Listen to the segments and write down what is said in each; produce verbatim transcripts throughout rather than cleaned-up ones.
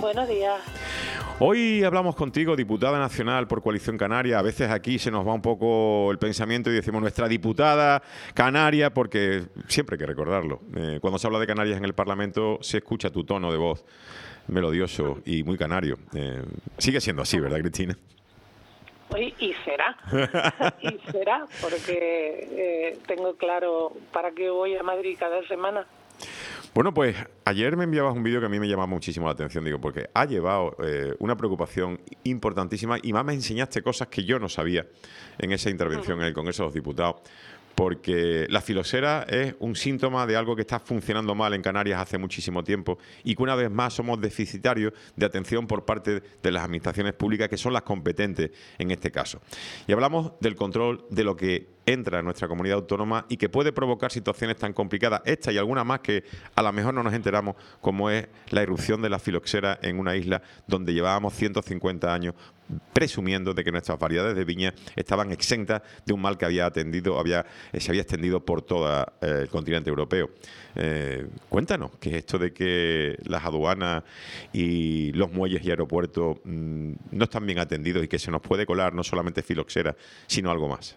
Buenos días. Hoy hablamos contigo, diputada nacional por Coalición Canaria. A veces aquí se nos va un poco el pensamiento y decimos nuestra diputada canaria, porque siempre hay que recordarlo. Eh, cuando se habla de Canarias en el Parlamento se escucha tu tono de voz melodioso y muy canario. Eh, sigue siendo así, ¿verdad, Cristina? Y, y será, y será, porque eh, tengo claro para qué voy a Madrid cada semana. Bueno, pues ayer me enviabas un vídeo que a mí me llamaba muchísimo la atención, digo, porque ha llevado eh, una preocupación importantísima y más me enseñaste cosas que yo no sabía en esa intervención uh-huh. en el Congreso de los Diputados, porque la filoxera es un síntoma de algo que está funcionando mal en Canarias hace muchísimo tiempo y que una vez más somos deficitarios de atención por parte de las administraciones públicas, que son las competentes en este caso. Y hablamos del control de lo que entra en nuestra comunidad autónoma y que puede provocar situaciones tan complicadas, esta y alguna más que a lo mejor no nos enteramos, como es la irrupción de la filoxera en una isla donde llevábamos ciento cincuenta años presumiendo de que nuestras variedades de viña estaban exentas de un mal que había atendido, había, eh, se había extendido por todo eh, el continente europeo. Eh, cuéntanos, ¿qué es esto de que las aduanas y los muelles y aeropuertos mmm, no están bien atendidos y que se nos puede colar no solamente filoxera, sino algo más?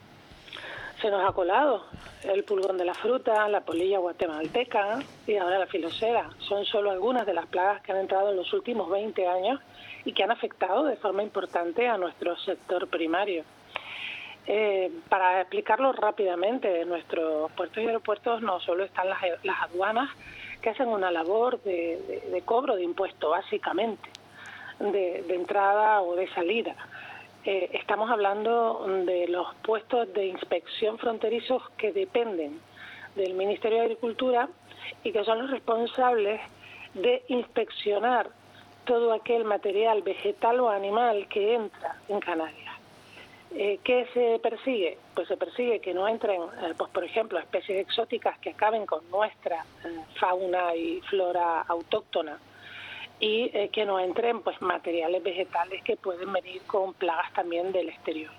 Se nos ha colado el pulgón de la fruta, la polilla guatemalteca y ahora la filoxera. Son solo algunas de las plagas que han entrado en los últimos veinte años y que han afectado de forma importante a nuestro sector primario. Eh, para explicarlo rápidamente, en nuestros puertos y aeropuertos no solo están las, las aduanas, que hacen una labor de, de, de cobro de impuesto, básicamente, de, de entrada o de salida. Eh, estamos hablando de los puestos de inspección fronterizos que dependen del Ministerio de Agricultura y que son los responsables de inspeccionar todo aquel material vegetal o animal que entra en Canarias. Eh, ¿Qué se persigue? Pues se persigue que no entren, eh, pues por ejemplo, especies exóticas que acaben con nuestra eh, fauna y flora autóctona, y eh, que no entren pues materiales vegetales que pueden venir con plagas también del exterior.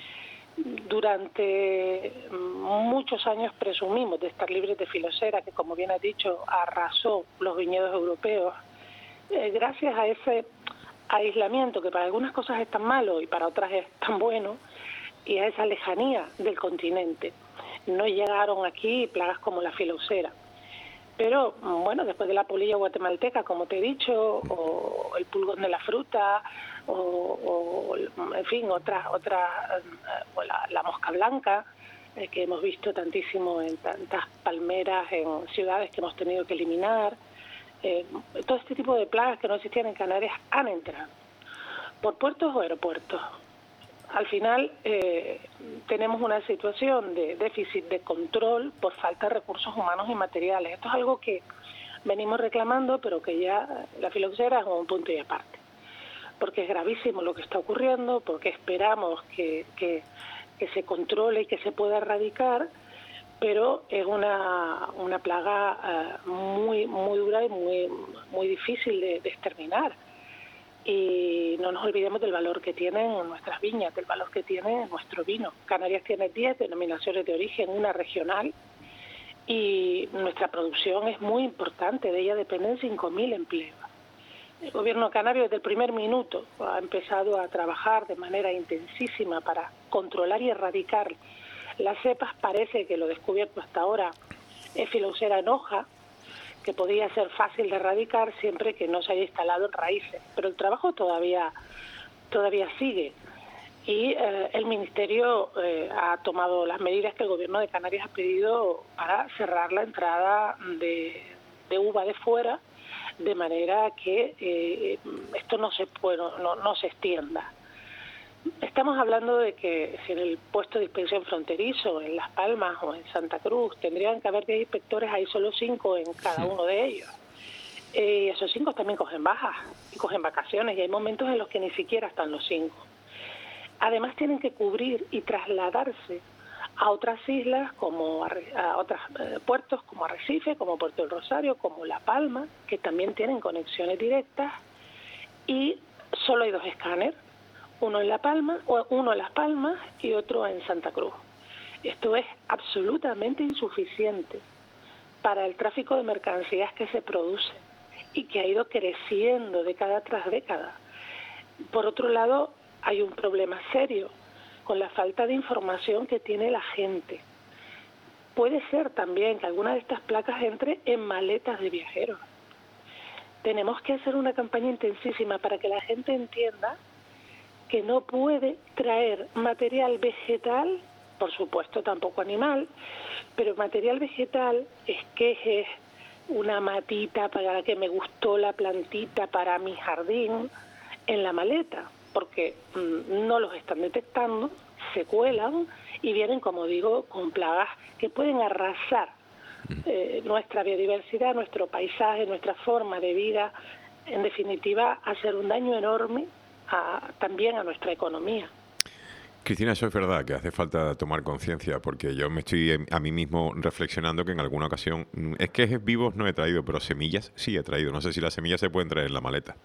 Durante muchos años presumimos de estar libres de filoxera, que como bien has dicho arrasó los viñedos europeos. Eh, gracias a ese aislamiento, que para algunas cosas es tan malo y para otras es tan bueno, y a esa lejanía del continente, no llegaron aquí plagas como la filoxera. Pero, bueno, después de la polilla guatemalteca, como te he dicho, o el pulgón de la fruta, o, o en fin, otras, otras, o la, la mosca blanca, eh, que hemos visto tantísimo en tantas palmeras, en ciudades que hemos tenido que eliminar, eh, todo este tipo de plagas que no existían en Canarias han entrado, por puertos o aeropuertos. Al final eh, tenemos una situación de déficit de control por falta de recursos humanos y materiales. Esto es algo que venimos reclamando, pero que ya la filoxera es un punto y aparte. Porque es gravísimo lo que está ocurriendo, porque esperamos que, que, que se controle y que se pueda erradicar, pero es una, una plaga uh, muy, muy dura y muy, muy difícil de, de exterminar. Y no nos olvidemos del valor que tienen nuestras viñas, del valor que tiene nuestro vino. Canarias tiene diez denominaciones de origen, una regional, y nuestra producción es muy importante, de ella dependen cinco mil empleos. El gobierno canario desde el primer minuto ha empezado a trabajar de manera intensísima para controlar y erradicar las cepas. Parece que lo descubierto hasta ahora es filoxera en hoja, que podía ser fácil de erradicar siempre que no se haya instalado en raíces. Pero el trabajo todavía, todavía sigue. Y eh, el Ministerio eh, ha tomado las medidas que el Gobierno de Canarias ha pedido para cerrar la entrada de, de uva de fuera, de manera que eh, esto no se, puede, no, no se extienda. Estamos hablando de que si en el puesto de inspección fronterizo, en Las Palmas o en Santa Cruz, tendrían que haber diez inspectores, hay solo cinco en cada uno de ellos. Eh, esos cinco también cogen bajas y cogen vacaciones, y hay momentos en los que ni siquiera están los cinco. Además tienen que cubrir y trasladarse a otras islas, como a, a otros eh, puertos como Arrecife, como Puerto del Rosario, como La Palma, que también tienen conexiones directas, y solo hay dos escáneres. Uno en La Palma, o uno en Las Palmas y otro en Santa Cruz. Esto es absolutamente insuficiente para el tráfico de mercancías que se produce y que ha ido creciendo década tras década. Por otro lado, hay un problema serio con la falta de información que tiene la gente. Puede ser también que alguna de estas placas entre en maletas de viajeros. Tenemos que hacer una campaña intensísima para que la gente entienda que no puede traer material vegetal, por supuesto tampoco animal, pero material vegetal, esquejes, una matita para que me gustó la plantita para mi jardín, en la maleta, porque mmm, no los están detectando, se cuelan y vienen, como digo, con plagas que pueden arrasar eh, nuestra biodiversidad, nuestro paisaje, nuestra forma de vida, en definitiva, hacer un daño enorme a, también a nuestra economía. Cristina, eso es verdad, que hace falta tomar conciencia, porque yo me estoy a mí mismo reflexionando que en alguna ocasión, es que vivos no he traído, pero semillas sí he traído. No sé si las semillas se pueden traer en la maleta.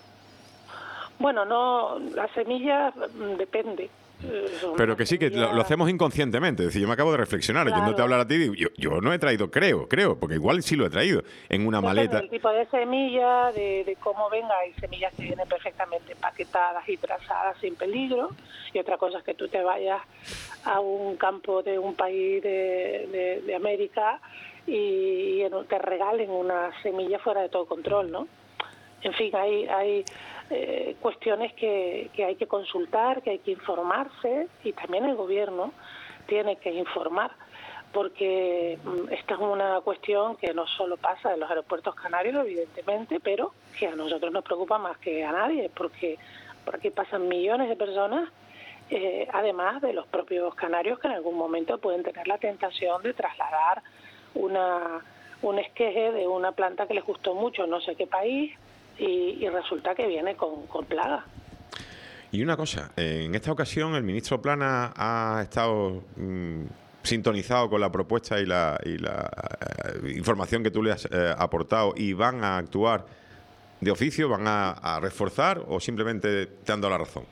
Bueno, no, las semillas depende. Pero que sí, que lo, lo hacemos inconscientemente. Es decir, yo me acabo de reflexionar, claro. Yéndote a hablar a ti, digo, yo, yo no he traído, creo, creo, porque igual sí lo he traído, en una Depende maleta. del tipo de semilla, de, de cómo venga, hay semillas que vienen perfectamente empaquetadas y trazadas sin peligro, y otra cosa es que tú te vayas a un campo de un país de, de, de América y, y te regalen una semilla fuera de todo control, ¿no? En fin, hay... hay Eh, cuestiones que, que hay que consultar, que hay que informarse, y también el gobierno tiene que informar, porque mm, esta es una cuestión que no solo pasa en los aeropuertos canarios, evidentemente, pero que a nosotros nos preocupa más que a nadie, porque por aquí pasan millones de personas, eh, además de los propios canarios que en algún momento pueden tener la tentación de trasladar una, un esqueje de una planta que les gustó mucho, no sé qué país, Y, y resulta que viene con, con plaga. Y una cosa, en esta ocasión el ministro Plana ha estado mmm, sintonizado con la propuesta y la, y la eh, información que tú le has eh, aportado, y van a actuar de oficio, van a, a reforzar, o simplemente te han dado la razón.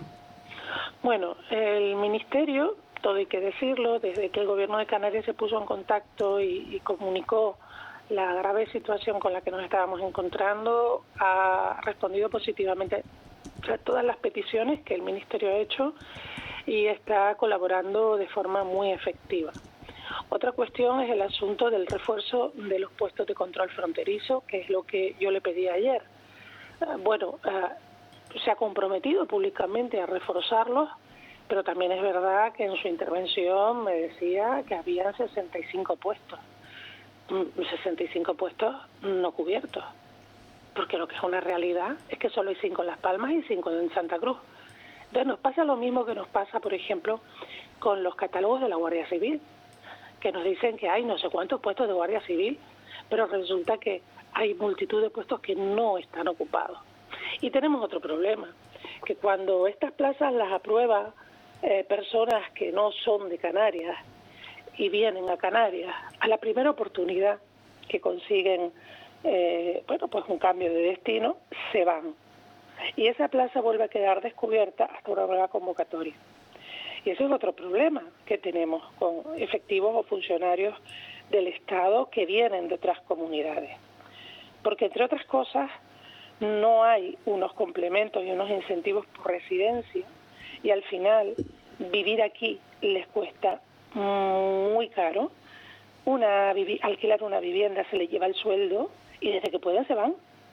Bueno, el ministerio, todo hay que decirlo, desde que el gobierno de Canarias se puso en contacto y, y comunicó la grave situación con la que nos estábamos encontrando, ha respondido positivamente a todas las peticiones que el Ministerio ha hecho y está colaborando de forma muy efectiva. Otra cuestión es el asunto del refuerzo de los puestos de control fronterizo, que es lo que yo le pedí ayer. Bueno, se ha comprometido públicamente a reforzarlos, pero también es verdad que en su intervención me decía que había sesenta y cinco puestos. sesenta y cinco puestos no cubiertos, porque lo que es una realidad es que solo hay cinco en Las Palmas y cinco en Santa Cruz. Entonces nos pasa lo mismo que nos pasa, por ejemplo, con los catálogos de la Guardia Civil, que nos dicen que hay no sé cuántos puestos de Guardia Civil, pero resulta que hay multitud de puestos que no están ocupados. Y tenemos otro problema, que cuando estas plazas las aprueban eh, personas que no son de Canarias, y vienen a Canarias, a la primera oportunidad que consiguen eh, bueno, pues un cambio de destino, se van. Y esa plaza vuelve a quedar descubierta hasta una nueva convocatoria. Y ese es otro problema que tenemos con efectivos o funcionarios del Estado que vienen de otras comunidades. Porque, entre otras cosas, no hay unos complementos y unos incentivos por residencia, y al final vivir aquí les cuesta muy caro. Una alquilar una vivienda se le lleva el sueldo y desde que pueden se van.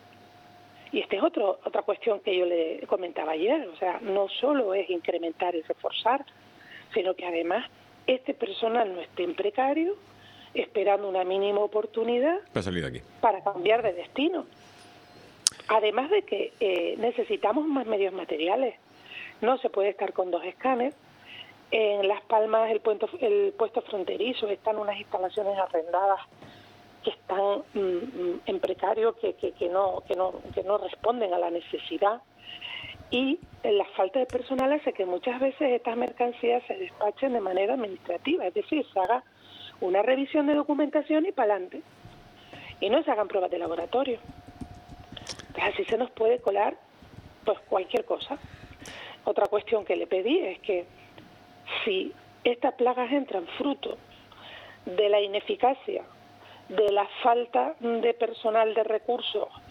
Y esta es otro, otra cuestión que yo le comentaba ayer. O sea, no solo es incrementar y reforzar, sino que además este personal no esté en precario, esperando una mínima oportunidad para salir de aquí, para cambiar de destino. Además de que eh, necesitamos más medios materiales. No se puede estar con dos escáneres. En Las Palmas, el puesto, el puesto fronterizo, están unas instalaciones arrendadas que están mm, en precario, que, que, que, no, que, no, que no responden a la necesidad. Y la falta de personal hace que muchas veces estas mercancías se despachen de manera administrativa, es decir, se haga una revisión de documentación y para adelante. Y no se hagan pruebas de laboratorio. Entonces, así se nos puede colar pues cualquier cosa. Otra cuestión que le pedí es que si estas plagas entran fruto de la ineficacia, de la falta de personal, de recursos,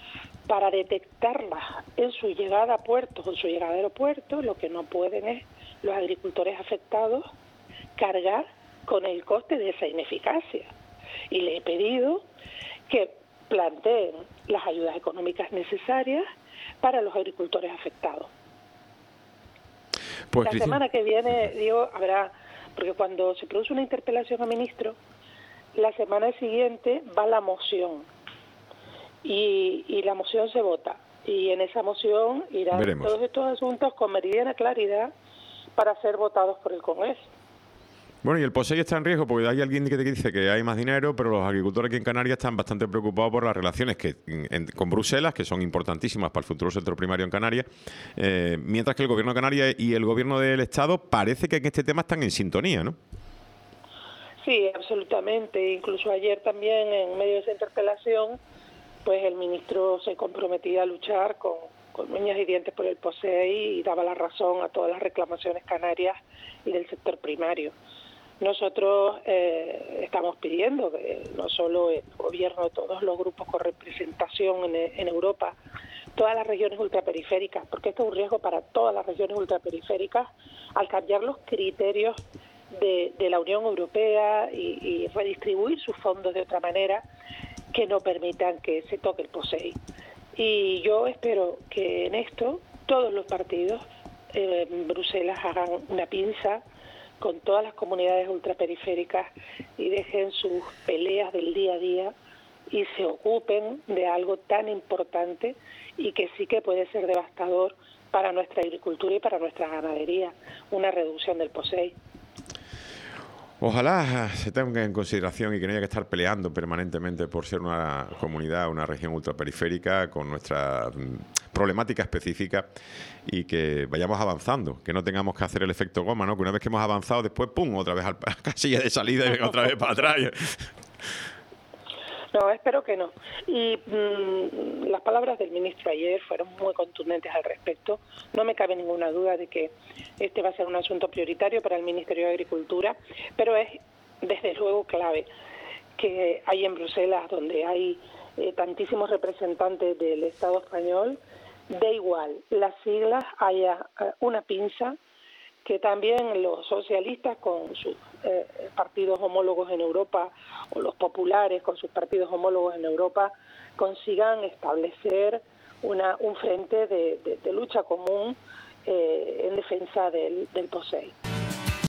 para detectarlas en su llegada a puertos o en su llegada a aeropuertos. Lo que no pueden es los agricultores afectados cargar con el coste de esa ineficacia. Y le he pedido que planteen las ayudas económicas necesarias para los agricultores afectados. Pues, la Cristina, semana que viene, digo, habrá, porque cuando se produce una interpelación a ministro, la semana siguiente va la moción y, y la moción se vota, y en esa moción irán veremos. todos estos asuntos con meridiana claridad para ser votados por el Congreso. Bueno, y el POSEI está en riesgo porque hay alguien que te dice que hay más dinero, pero los agricultores aquí en Canarias están bastante preocupados por las relaciones que en, con Bruselas, que son importantísimas para el futuro sector primario en Canarias, eh, mientras que el Gobierno de Canarias y el Gobierno del Estado parece que en este tema están en sintonía, ¿no? Sí, absolutamente. Incluso ayer también, en medio de esa interpelación, pues el ministro se comprometía a luchar con, con uñas y dientes por el POSEI y daba la razón a todas las reclamaciones canarias y del sector primario. Nosotros eh, estamos pidiendo que no solo el gobierno, todos los grupos con representación en, en Europa, todas las regiones ultraperiféricas, porque esto es un riesgo para todas las regiones ultraperiféricas, al cambiar los criterios de, de la Unión Europea y, y redistribuir sus fondos de otra manera, que no permitan que se toque el POSEI. Y yo espero que en esto todos los partidos eh, en Bruselas hagan una pinza con todas las comunidades ultraperiféricas y dejen sus peleas del día a día y se ocupen de algo tan importante y que sí que puede ser devastador para nuestra agricultura y para nuestra ganadería, una reducción del POSEI. Ojalá se tenga en consideración y que no haya que estar peleando permanentemente por ser una comunidad, una región ultraperiférica con nuestra problemática específica y que vayamos avanzando, que no tengamos que hacer el efecto goma, ¿no? Que una vez que hemos avanzado, después ¡pum!, otra vez a la casilla de salida y venga otra vez para atrás. No, espero que no. Y mmm, las palabras del ministro ayer fueron muy contundentes al respecto. No me cabe ninguna duda de que este va a ser un asunto prioritario para el Ministerio de Agricultura, pero es desde luego clave que hay en Bruselas, donde hay eh, tantísimos representantes del Estado español, da igual las siglas, haya eh, una pinza, que también los socialistas con sus eh, partidos homólogos en Europa o los populares con sus partidos homólogos en Europa consigan establecer una, un frente de, de, de lucha común eh, en defensa del, del POSEI.